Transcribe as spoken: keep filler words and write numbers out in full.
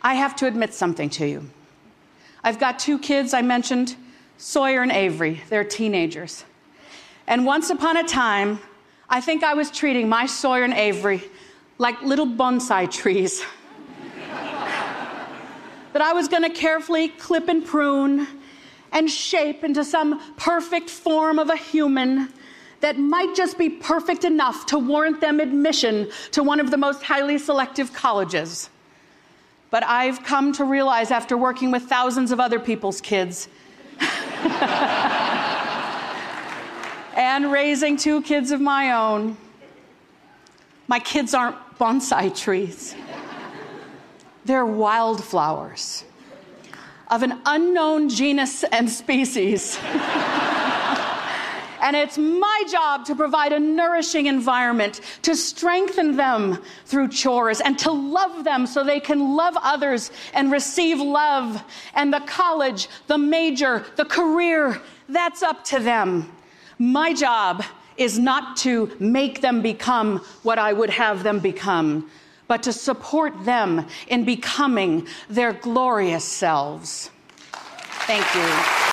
I have to admit something to you. I've got two kids, I mentioned, Sawyer and Avery. They're teenagers. And once upon a time, I think I was treating my Sawyer and Avery like little bonsai trees that I was going to carefully clip and prune and shape into some perfect form of a human that might just be perfect enough to warrant them admission to one of the most highly selective colleges. But I've come to realize, after working with thousands of other people's kids and raising two kids of my own, my kids aren't bonsai trees. They're wildflowers of an unknown genus and species. And it's my job to provide a nourishing environment, to strengthen them through chores, and to love them so they can love others and receive love. And the college, the major, the career, that's up to them. My job is not to make them become what I would have them become, but to support them in becoming their glorious selves. Thank you.